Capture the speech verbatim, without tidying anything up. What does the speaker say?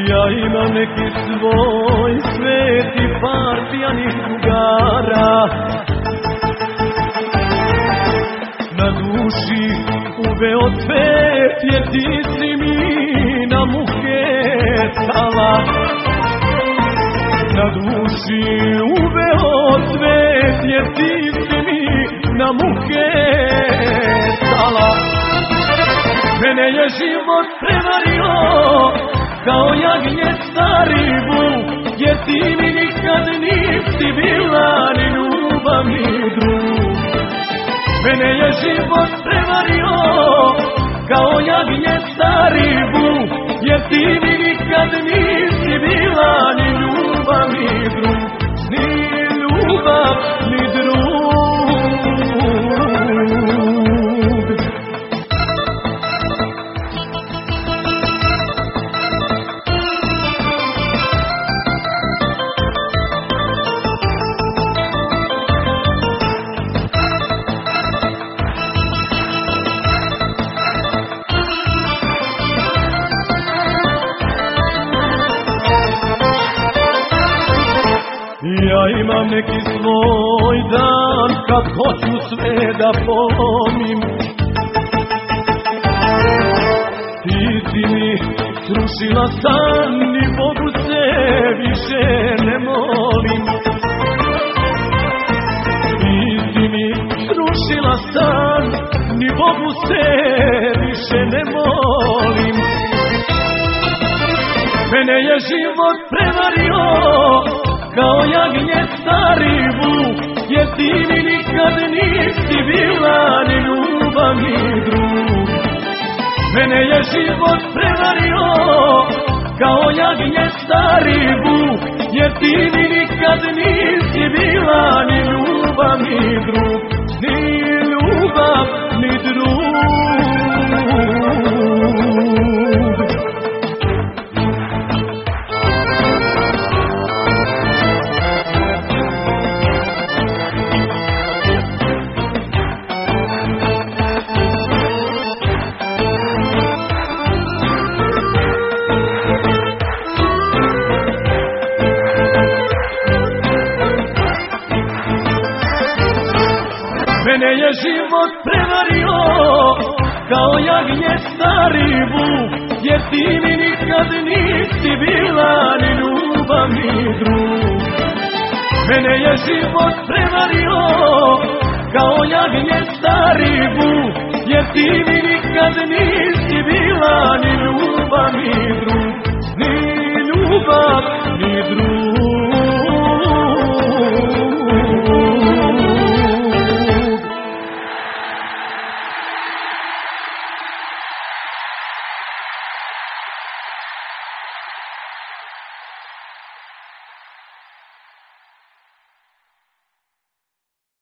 Ja imam neki svoj sveti par pijanih drugara, na duši uveo cvet jer ti si mi na muke stala. Na duši uveo cvet jer ti si mi na muke stala. Mene je život prevario kao jagnje stari vuk, jer ti mi nikad nisi bila ni ljubav ni drug. Mene je život prevario kao jagnje stari vuk, jer ti mi nikad nisi bila ni ljubav ni drug. Ni ljubav ni drug. Ja imam neki svoj dan kad hoću sve da pomim. Ti si mi srušila san i Bogu se više ne molim. Ti si mi srušila san i Bogu se više ne molim. Mene je život prevario kao jagnje stari vuk, jer ti mi nikad nisi bila ni ljubav ni drug. Mene je život prevario kao jagnje stari vuk, jer ti mi nikad nisi bila ni ljubav ni drug. Ni ljubav ni drug. Mene je život prevario kao jagnje stari vuk, jer ti mi nikad nisi bila ni ljubav ni drug. Mene je život prevario kao jagnje stari vuk, jer ti mi nikad nisi bila ni ljubav ni drug. Ni ljubav ni drug.